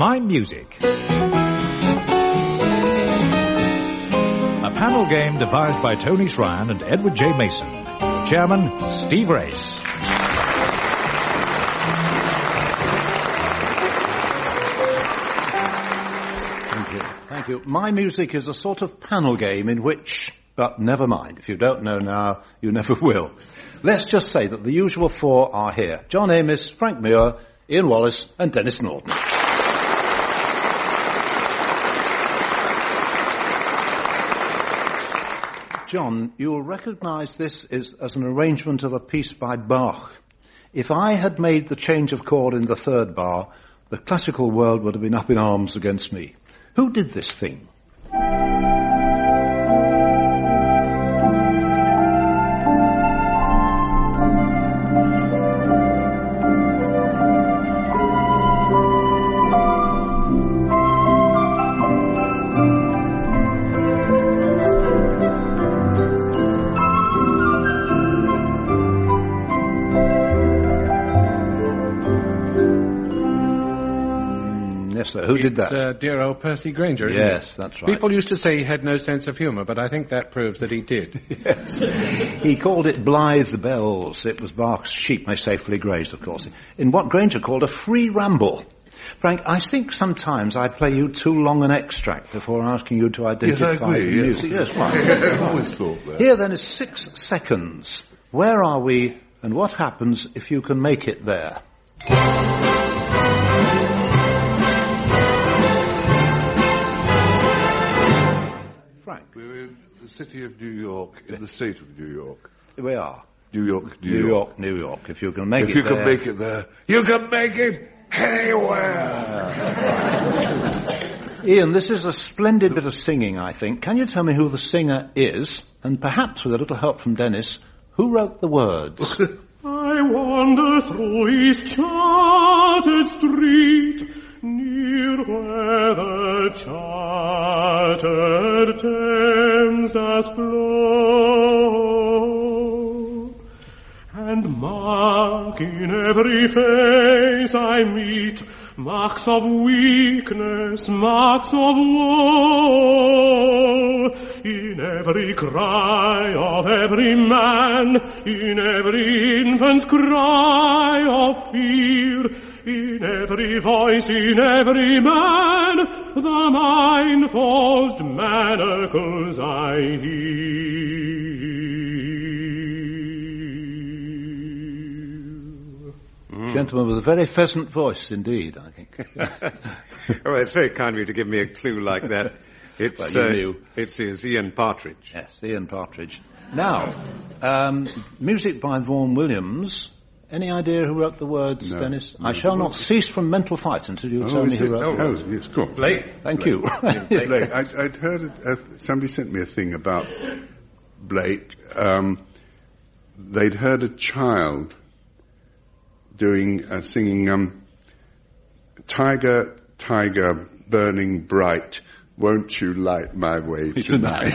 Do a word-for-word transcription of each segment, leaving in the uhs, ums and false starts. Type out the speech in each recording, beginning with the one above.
My Music. A panel game devised by Tony Schrein and Edward J. Mason. Chairman, Steve Race. Thank you. Thank you. My Music is a sort of panel game in which, but never mind. If you don't know now, you never will. Let's just say that the usual four are here. John Amis, Frank Muir, Ian Wallace and Dennis Norton. John, you'll recognise this as, as an arrangement of a piece by Bach. If I had made the change of chord in the third bar, the classical world would have been up in arms against me. Who did this thing? So who it's, did that? Uh, dear old Percy Grainger, isn't Yes, it? that's right. People used to say he had no sense of humour, but I think that proves that he did. Yes. He called it Blythe Bells. It was Bach's Sheep May Safely Graze, of course, in what Grainger called a free ramble. Frank, I think sometimes I play you too long an extract before asking you to identify yes, I agree, the yes. music. Yes, right. I've always thought that. Here then is six seconds. Where are we, and what happens if you can make it there? Frank. We're in the city of New York, in the state of New York. We are. New York, New, New York. York, New York. If you can make If it you there. can make it there, you can make it anywhere. Ian, this is a splendid bit of singing, I think. Can you tell me who the singer is? And perhaps with a little help from Dennis, who wrote the words? I wander through his charted street, near where the chartered Thames does flow, and mark in every face I meet marks of weakness, marks of woe, in every cry of every man, in every infant's cry of fear, in every voice, in every man, the mind-forced manacles I hear. Gentleman with a very pheasant voice indeed, I think. Well, it's very kind of you to give me a clue like that. It's, Well, you uh, knew. it's, it's Ian Partridge. Yes, Ian Partridge. Now, um, music by Vaughan Williams. Any idea who wrote the words, No, Dennis? no. I shall not cease from mental fight until you Oh, tell me is who it? wrote Oh, the words. yes, go on. Blake. Thank Blake. you. Blake. I, I'd heard it, uh, somebody sent me a thing about Blake. Um, they'd heard a child doing, uh, singing, um, Tiger, Tiger, burning bright, won't you light my way tonight?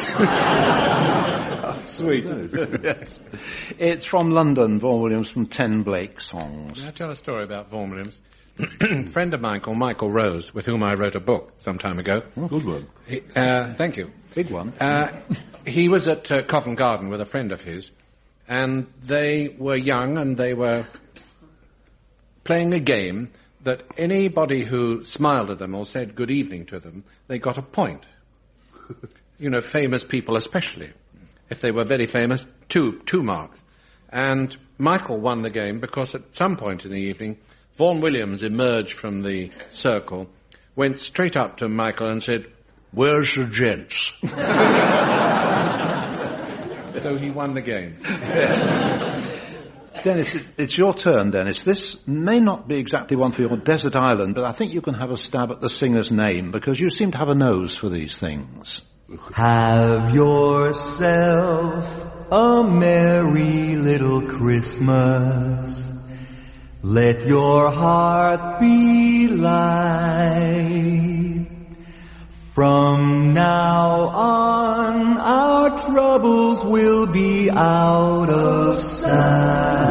Sweet. Yes. It's from London, Vaughan Williams, from Ten Blake Songs. May I tell a story about Vaughan Williams? A friend of mine called Michael Rose, with whom I wrote a book some time ago. Good one. He, uh, thank you. Big one. Uh, he was at uh, Covent Garden with a friend of his, and they were young and they were playing a game that anybody who smiled at them or said good evening to them, they got a point. You know, famous people especially. If they were very famous, two, two marks. And Michael won the game because at some point in the evening, Vaughan Williams emerged from the circle, went straight up to Michael and said, "Where's the gents?" So he won the game. Dennis, it- it's your turn, Dennis. This may not be exactly one for your desert island, but I think you can have a stab at the singer's name, because you seem to have a nose for these things. Have yourself a merry little Christmas. Let your heart be light. From now on, our troubles will be out of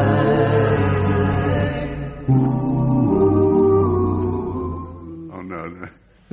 sight. Ooh. Oh no,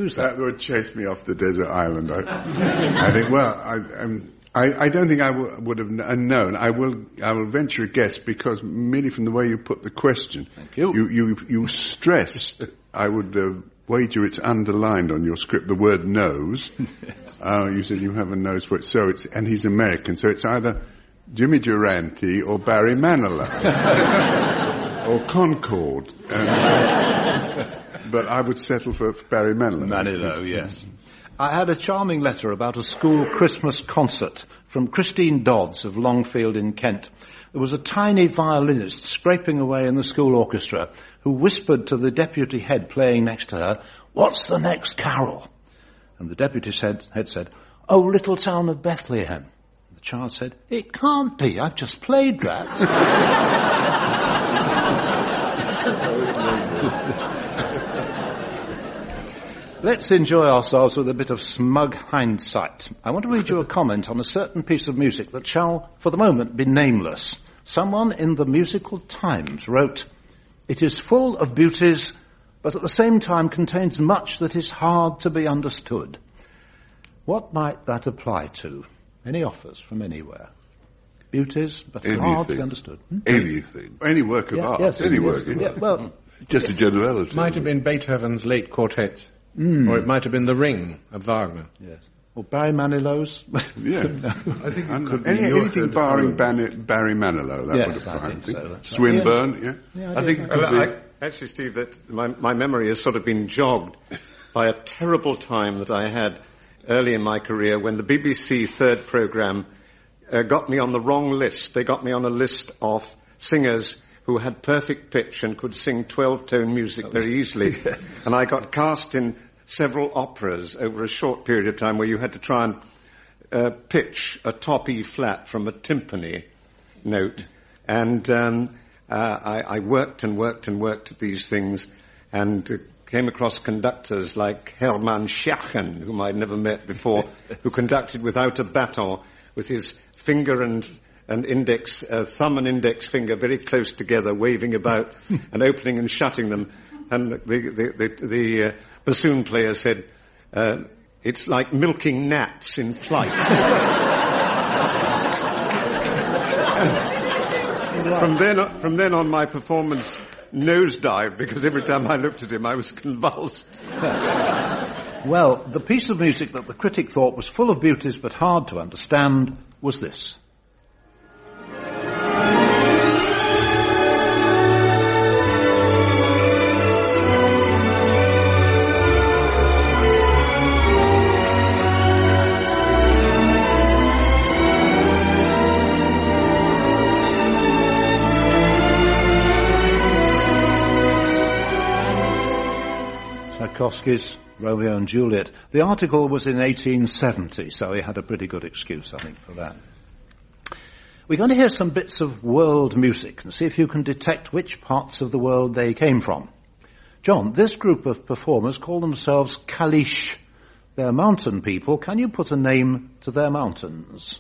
Who's that? That would chase me off the desert island. I, I think, well, I, um, I, I don't think I w- would have kn- known. I will, I will venture a guess because merely from the way you put the question, Thank you. you, you, you stress, I would uh, wager it's underlined on your script, the word nose. Uh, you said you have a nose for it, so it's, and he's American, so it's either Jimmy Durante or Barry Manilow. Or Concord. Um, but I would settle for Barry Manilow. Manilow, yes. I had a charming letter about a school Christmas concert from Christine Dodds of Longfield in Kent. There was a tiny violinist scraping away in the school orchestra who whispered to the deputy head playing next to her, "What's the next carol?" And the deputy said, head said, "Oh, Little Town of Bethlehem." The child said, "It can't be, I've just played that." Let's enjoy ourselves with a bit of smug hindsight. I want to read you a comment on a certain piece of music that shall, for the moment, be nameless. Someone in the Musical Times wrote, "It is full of beauties, but at the same time contains much that is hard to be understood." What might that apply to? Any offers from anywhere? Beauties, but Anything. hard to be understood. Hmm? Anything. Any work of Yeah, art. yes, Any yes, work of yeah, art. well, Just a generality. Might have been Beethoven's late quartets. Mm. Or it might have been The Ring of Wagner. yes. Or Barry Manilow's. Yeah. I think it could be Any- your anything third barring Barry, Barry Manilow. That Yes, would have I been. think so, that's right. Swinburne, yeah. Yeah, I think it could Well, be. I, actually, Steve, that my, my memory has sort of been jogged by a terrible time that I had early in my career when the B B C third programme uh, got me on the wrong list. They got me on a list of singers who had perfect pitch and could sing twelve-tone music very easily. And I got cast in several operas over a short period of time where you had to try and uh, pitch a top E flat from a timpani note. And um, uh, I, I worked and worked and worked at these things and uh, came across conductors like Hermann Schachen, whom I'd never met before, who conducted without a baton with his finger and and index, uh, thumb and index finger very close together, waving about and opening and shutting them. And the the the, the uh, bassoon player said, uh, "It's like milking gnats in flight." From then on, from then on, my performance nosedived because every time I looked at him, I was convulsed. Well, the piece of music that the critic thought was full of beauties but hard to understand was this. Tchaikovsky's Romeo and Juliet. The article was in eighteen seventy, so he had a pretty good excuse, I think, for that. We're going to hear some bits of world music and see if you can detect which parts of the world they came from. John, this group of performers call themselves Kalish. They're mountain people. Can you put a name to their mountains?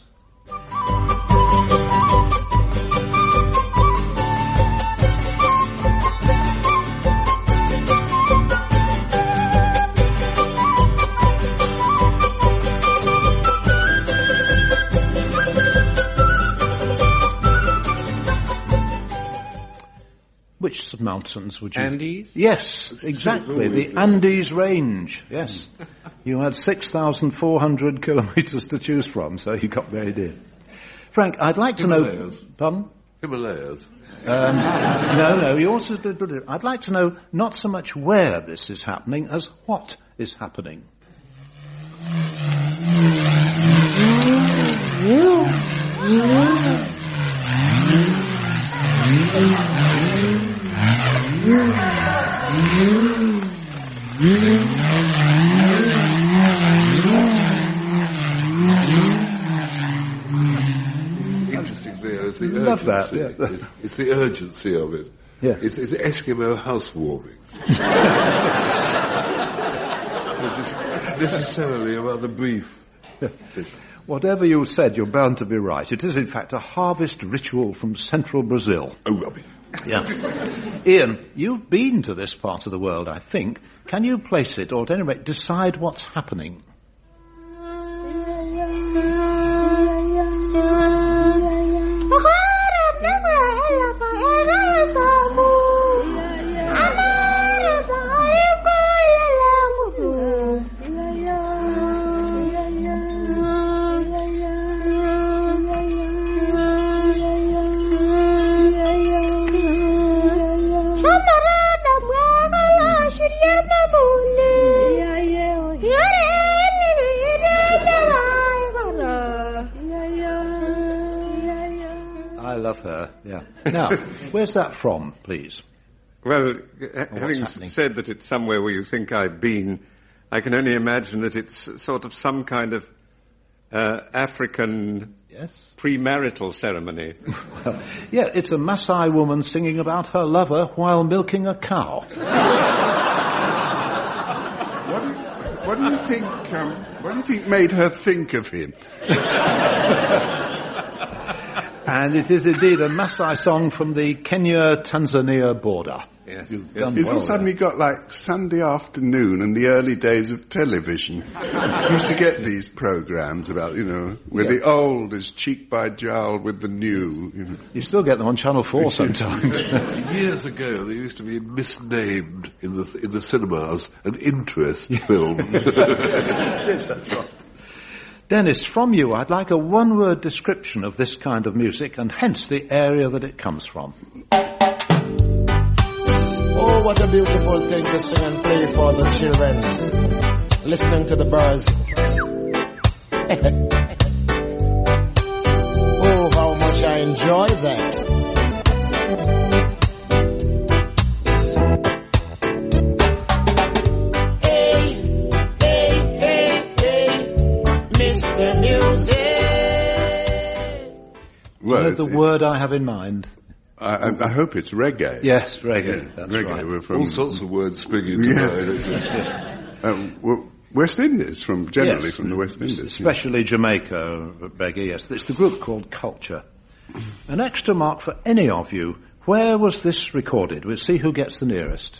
Which mountains would you... Andes? Yes, exactly. The Andes Range, yes. You had six thousand four hundred kilometres to choose from, so you got where you did. Frank, I'd like to know... Himalayas. Pardon? Himalayas. Um, no, no, you also did... I'd like to know not so much where this is happening as what is happening. Interesting there is the urgency. Love that, yeah. It's, it's the urgency of it. Yes. It's, it's the Eskimo housewarming. Which is necessarily a rather brief. Whatever you said, you're bound to be right. It is, in fact, a harvest ritual from central Brazil. Oh, rubbish. Yeah. Ian, you've been to this part of the world, I think. Can you place it, or at any rate decide what's happening? I love her, yeah. Now, where's that from, please? Well, uh, having happening? said that it's somewhere where you think I've been, I can only imagine that it's sort of some kind of uh, African Yes. premarital ceremony. Well, yeah, it's a Maasai woman singing about her lover while milking a cow. What, what do you think? Um, what do you think made her think of him? And it is indeed a Maasai song from the Kenya-Tanzania border. Yes. You've yes. done He's well all suddenly there. got like Sunday afternoon and the early days of television. You used to get these programs about, you know, where Yeah. the old is cheek by jowl with the new. You know. You still get them on Channel four sometimes. Years ago, they used to be misnamed in the in the cinemas an interest film. Dennis, from you, I'd like a one-word description of this kind of music and hence the area that it comes from. Oh, what a beautiful thing to sing and play for the children. Listening to the birds. Oh, how much I enjoy that. Hey, hey, hey, hey, Mister Music. Well, You know it's- the word I have in mind? I, I, I hope it's reggae. Yes, reggae. That's reggae. right. We're from All sorts of words springing to Yeah. mind. um, well, West Indies, from generally Yes. from the West Indies. Especially Jamaica, reggae, yes. It's the group called Culture. An extra mark for any of you. Where was this recorded? We'll see who gets the nearest.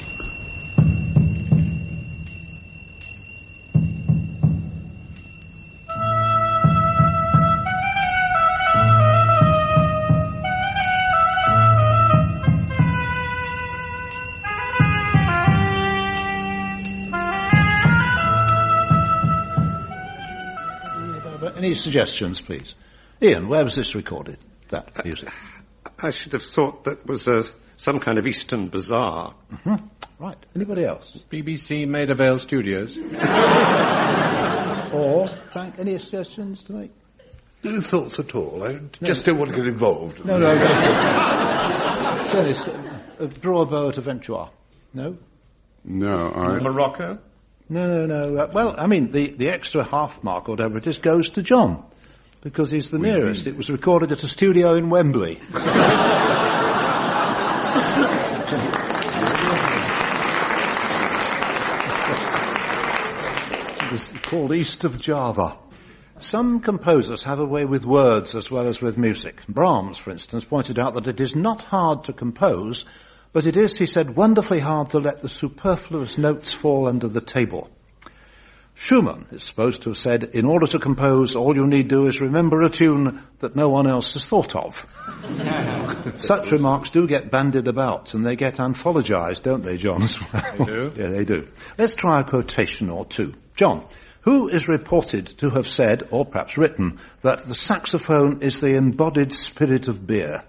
Any suggestions, please? Ian, where was this recorded, that music? I should have thought that was uh, some kind of Eastern bazaar. Mm-hmm. Right. Anybody else? B B C Maida Vale Studios. Or, Frank, any suggestions to make? No thoughts at all. I just don't want to get involved. No, no. Dennis, uh, draw a bow at a venture. No? No, I... Morocco? No, no, no. Uh, well, I mean, the, the extra half mark, or whatever it is, goes to John, because he's the nearest. It was recorded at a studio in Wembley. It was called East of Java. Some composers have a way with words as well as with music. Brahms, for instance, pointed out that it is not hard to compose, but it is, he said, wonderfully hard to let the superfluous notes fall under the table. Schumann is supposed to have said, in order to compose, all you need do is remember a tune that no one else has thought of. Such remarks do get bandied about, and they get anthologized, don't they, John, as well? They do. Yeah, they do. Let's try a quotation or two. John, who is reported to have said, or perhaps written, that the saxophone is the embodied spirit of beer?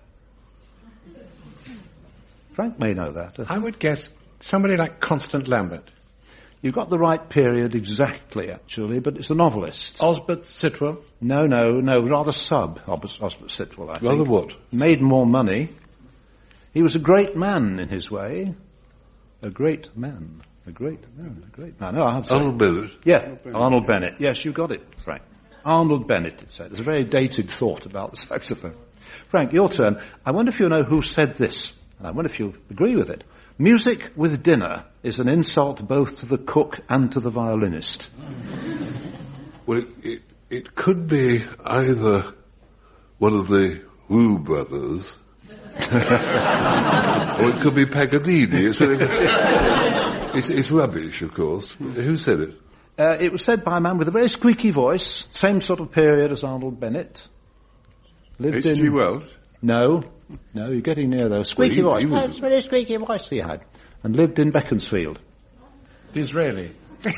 Frank may know that. I would guess somebody like Constant Lambert. You've got the right period exactly, actually, but it's a novelist. Osbert Sitwell. No, no, no, rather sub Os- Osbert Sitwell, I think. Rather what? Made more money. He was a great man in his way. A great man. A great man. A great man. Oh, I'm sorry. Arnold Bennett. Yeah, Arnold Bennett. Yes, you got it, Frank. Arnold Bennett, it said. There's a very dated thought about the saxophone. Frank, your turn. I wonder if you know who said this, and I wonder if you agree with it. Music with dinner is an insult both to the cook and to the violinist. Well, it, it, it could be either one of the Wu brothers Or it could be Paganini. It's, it's, it's rubbish, of course. Who said it? Uh, it was said by a man with a very squeaky voice, same sort of period as Arnold Bennett. Lived H G in... Wells? No. No, you're getting near though. Squeaky Well, he- voice. he was- Very squeaky voice he had. And lived in Beaconsfield. Disraeli.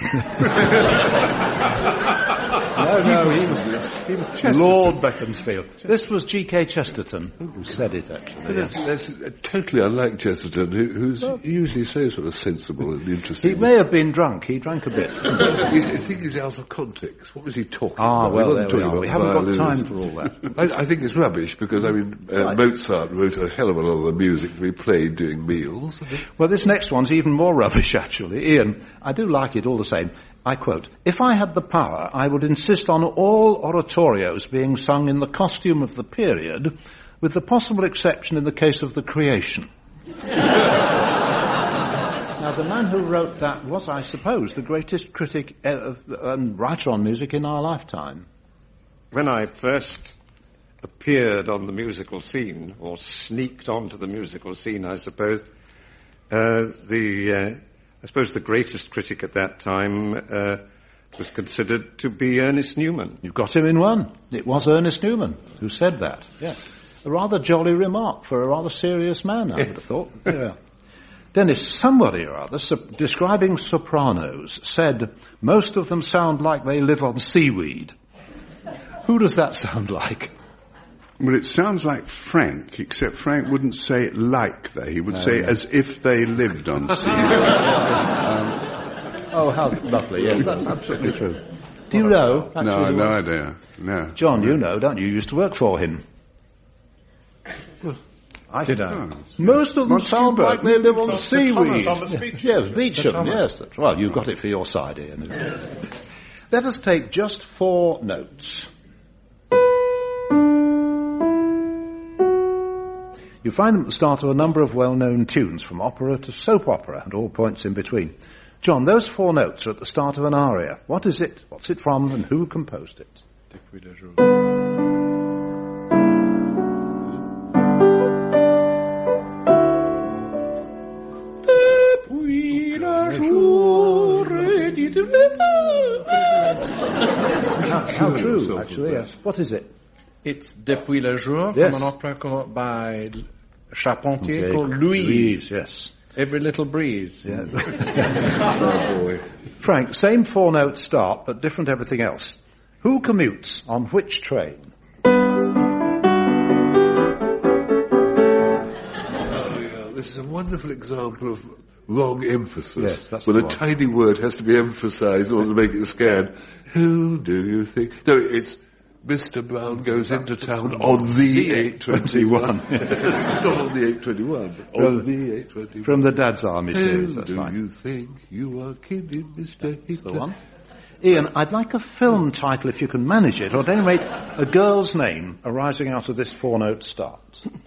No, no, he was, he was Lord Beaconsfield. This was G K Chesterton who said it, actually. But that's, that's uh, totally unlike Chesterton, who, who's usually so sort of sensible and interesting. He may have been drunk. He drank a bit. He's- I think he's out of context. What was he talking Ah, about? well, He there wasn't we talking are. about We haven't got time violins. for all that. I, I think it's rubbish because, I mean, uh, Right. Mozart wrote a hell of a lot of the music to be played during meals. Well, this next one's even more rubbish, actually. Ian, I do like it all the same. I quote, "If I had the power, I would insist on all oratorios being sung in the costume of the period, with the possible exception in the case of the creation." Now, the man who wrote that was, I suppose, the greatest critic uh, of, and writer on music in our lifetime. When I first appeared on the musical scene, or sneaked onto the musical scene, I suppose, uh, the, uh, I suppose the greatest critic at that time uh, was considered to be Ernest Newman. You've got him in one. It was Ernest Newman who said that. Yeah. A rather jolly remark for a rather serious man, I would have thought. Yeah. Dennis, somebody or other, so, describing sopranos, said, most of them sound like they live on seaweed. Who does that sound like? Well, it sounds like Frank, except Frank wouldn't say it like they. He would No, say no. as if they lived on sea. um, Oh, how lovely. Yes, that's absolutely true. Do you know? no, actually, no the- idea. No. John, you know, don't you? You used to work for him. I Did I? Oh. Most of them Not sound too bad. like they live on Thomas- seaweed. Thomas Beecham. Yes, Beecham, Thomas. yes. That's, well, you've got it for your side, Ian. Let us take just four notes. You find them at the start of a number of well-known tunes, from opera to soap opera, and all points in between. John, those four notes are at the start of an aria. What is it? What's it from, and who composed it? How, how true, actually, yes. What is it? It's Depuis le jour Yes. from an opera called, by Charpentier Okay. called Louise. yes. Every Little Breeze. Yeah. Oh, boy. Frank, same four notes start, but different everything else. Who commutes on which train? Oh, yeah. This is a wonderful example of wrong emphasis. Yes, that's when the a one. tiny word has to be emphasized in order to make it scared. Who do you think? No, it's Mister Brown goes into town on the eight twenty-one. Not on the eight twenty-one, but on the eight twenty-one. From the Dad's Army Who series, that's do fine. you think you are kidding, Mister Hitler? The one. Ian, I'd like a film title if you can manage it, or at any rate, a girl's name arising out of this four-note start.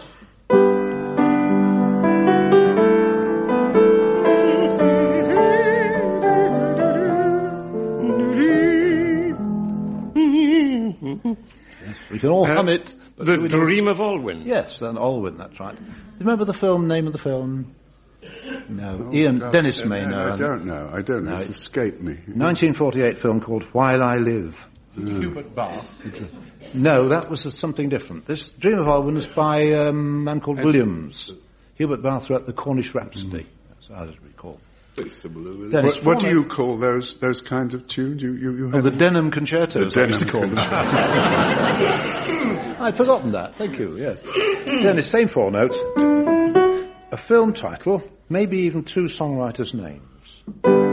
We can all hum it. But The do we know- Dream of Alwyn. Yes, then Alwyn, that's right. Do you remember the film, name of the film? No. Ian, God. Dennis may know. I don't know. I don't know. No, It's it's- escaped me. nineteen forty-eight film called While I Live. Hubert Bath. No, that was something different. This Dream of Alwyn was by um, a man called Williams. Hubert Bath wrote the Cornish Rhapsody. That's how I recall. Very similar, really. Then What, it's what do four you notes. call those those kinds of tunes? You you, you Oh, have the Denham Concertos, The I used to call Denham them. I'd forgotten that. Thank you, yes. Dennis, same four notes. A film title, maybe even two songwriters' names.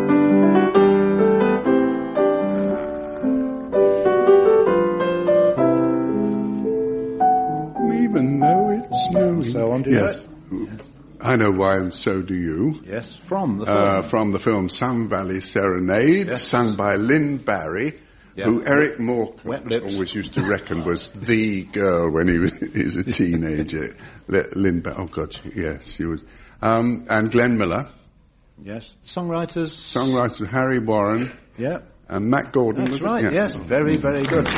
even though it's snowing. So on do you Yes. I know why, and so do you. Yes, from the film. Uh, from the film Sun Valley Serenade, Yes. sung by Lynn Barry, Yeah. who Eric Moore Wet lips. always used to reckon was the girl when he was, he was a teenager. Le- Lynn Barry, oh God, she- yes, she was. Um, and Glenn Miller, Yes. Songwriters. songwriter Harry Warren, Yeah. and Matt Gordon. That's was it? right, Yeah. yes. Very, very good.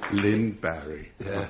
Lynn Barry. Yeah.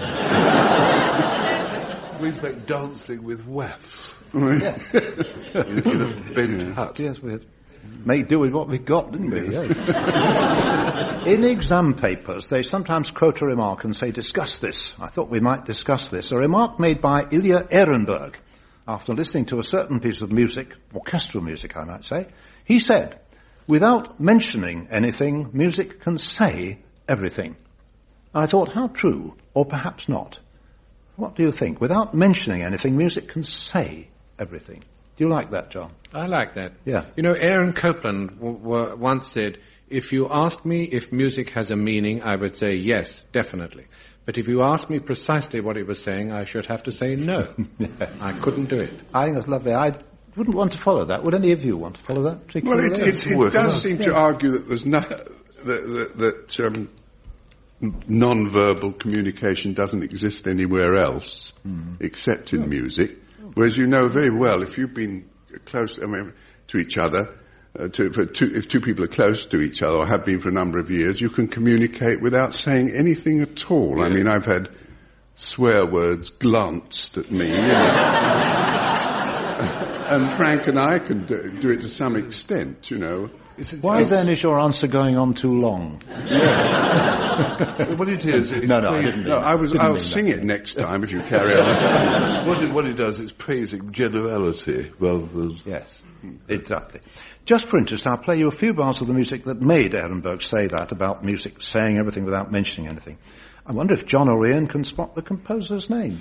We'd make dancing with waffs. Yeah. in, in a bent hut. Yes, we had. Make do with what we got, didn't we? Yes. In exam papers, they sometimes quote a remark and say, discuss this. I thought we might discuss this. A remark made by Ilya Ehrenberg after listening to a certain piece of music, orchestral music, I might say. He said, without mentioning anything, music can say everything. I thought, how true, or perhaps not. What do you think? Without mentioning anything, music can say everything. Do you like that, John? I like that. Yeah. You know, Aaron Copland w- w- once said, if you ask me if music has a meaning, I would say yes, definitely. But if you ask me precisely what he was saying, I should have to say no. Yes. I couldn't do it. I think that's lovely. I wouldn't want to follow that. Would any of you want to follow that? Well, it, it, it does seem yeah. to argue that there's no, that, that, that um, non-verbal communication doesn't exist anywhere else mm. except in oh. music. Whereas you know very well, if you've been close I mean, to each other, uh, to, for two, if two people are close to each other or have been for a number of years, you can communicate without saying anything at all. Yeah. I mean, I've had swear words glanced at me. You know. And Frank and I can do, do it to some extent, you know. Why then is your answer going on too long? Yes. What it is, it's no, no, I praising, didn't mean no, I was. Didn't I'll sing that. it next time if you carry on. what, it, what it does is praising generality rather than... Yes, exactly. Just for interest, I'll play you a few bars of the music that made Ehrenberg say that about music saying everything without mentioning anything. I wonder if John or Ian can spot the composer's name.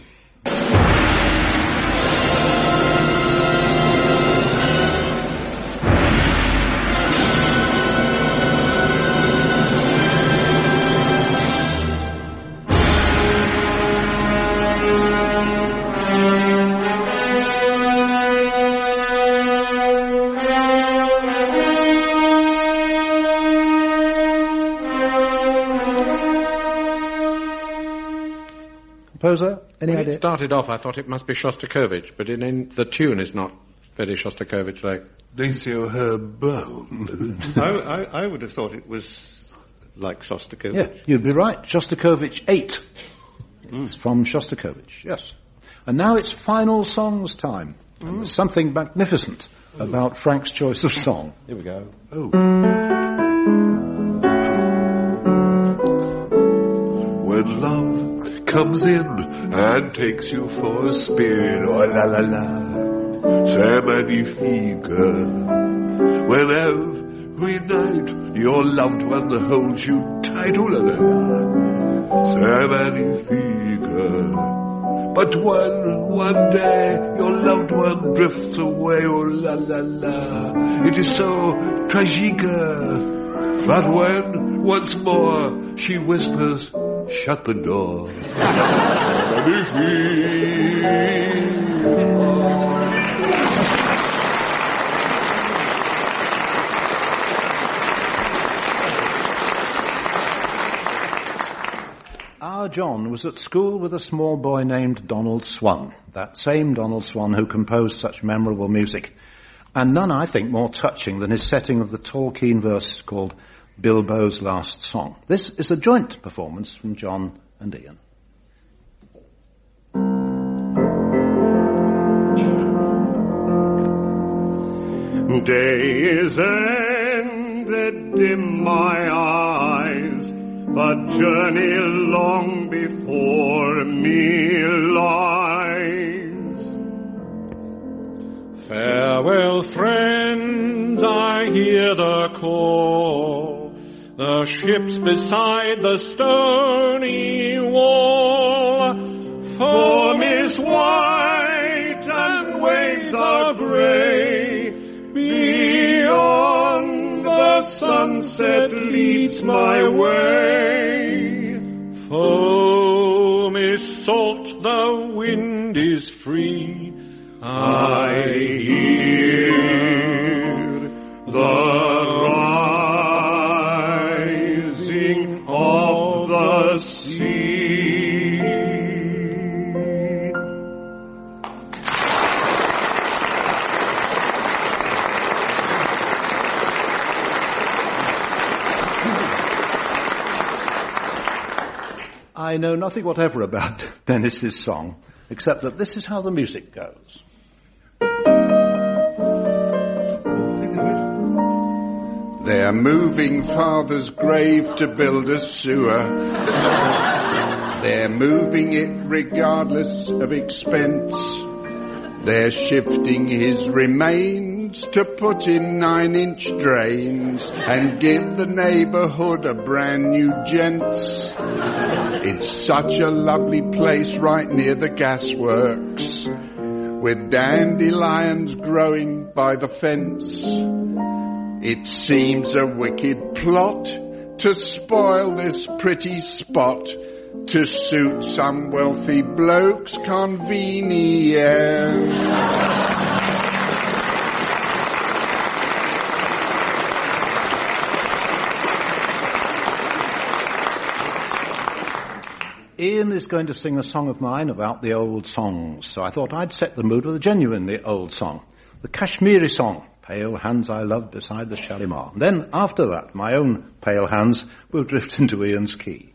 Composer? Any when idea? It started off, I thought it must be Shostakovich, but in, in, the tune is not very Shostakovich-like. Nacio Herb Brown. I, I, I would have thought it was like Shostakovich. Yeah, you'd be right. Shostakovich eight. Mm. It's from Shostakovich, yes. And now it's final songs time. Mm. And there's something magnificent Ooh. about Frank's choice of song. Here we go. Oh. When love comes in and takes you for a spin, oh la la la, c'est magnifique. When every night your loved one holds you tight, oh la la la, c'est magnifique. But when one day your loved one drifts away, oh la la la, it is so tragique. But when once more she whispers, shut the door. Our John was at school with a small boy named Donald Swann, that same Donald Swann who composed such memorable music, and none, I think, more touching than his setting of the tall, keen verse called Bilbo's Last Song. This is a joint performance from John and Ian. Day is ended, dim my eyes, but journey long before me lies. Farewell, friends, I hear the call, the ships beside the stony wall. Foam is white and waves are grey, beyond the sunset leads my way. Foam is salt, the wind is free, I hear the rising of the sea. I know nothing whatever about Dennis's song, except that this is how the music goes. They're moving father's grave to build a sewer. They're moving it regardless of expense. They're shifting his remains to put in nine-inch drains and give the neighbourhood a brand new gents. It's such a lovely place right near the gasworks, with dandelions growing by the fence. It seems a wicked plot to spoil this pretty spot to suit some wealthy bloke's convenience. Ian is going to sing a song of mine about the old songs, so I thought I'd set the mood with a genuinely old song. The Kashmiri song, Pale Hands I Love Beside the Shalimar. And then, after that, my own Pale Hands will drift into Ian's key.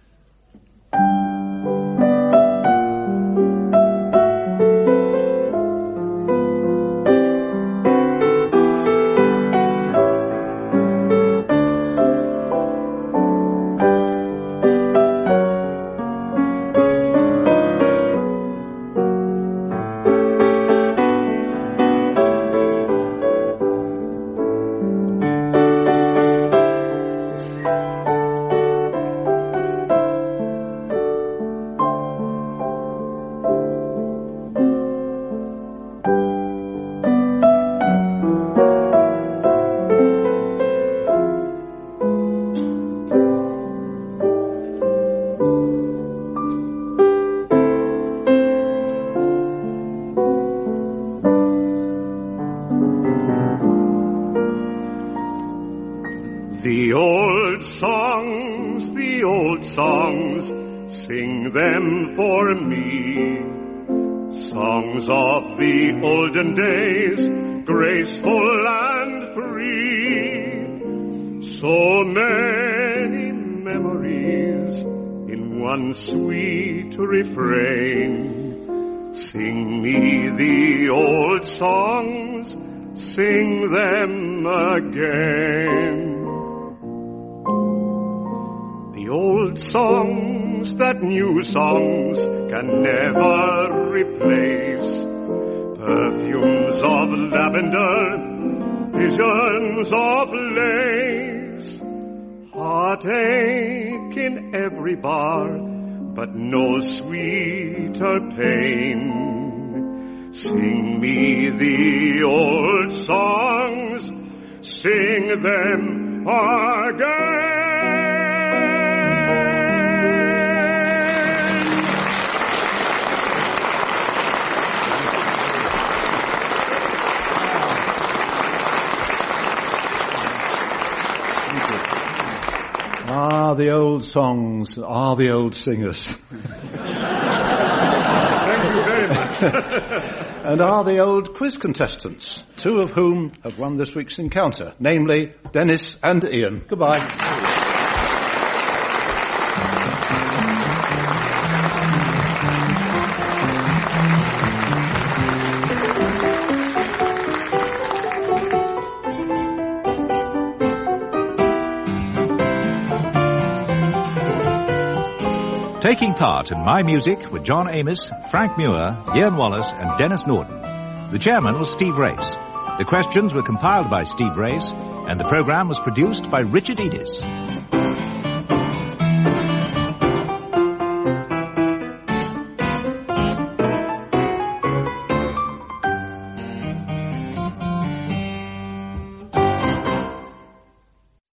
The old songs, the old songs, sing them for me. Songs of the olden days, graceful and free. So many memories in one sweet refrain. Sing me the old songs, sing them again. The old songs that new songs can never replace. Perfumes of lavender, visions of lace. Heartache in every bar, but no sweeter pain. Sing me the old songs, sing them again. Ah, the old songs, ah, the old singers. Thank you very much. And are the old quiz contestants, two of whom have won this week's encounter, namely Dennis and Ian. Goodbye. Taking part in My Music with John Amos, Frank Muir, Ian Wallace and Dennis Norden. The chairman was Steve Race. The questions were compiled by Steve Race and the program was produced by Richard Edis.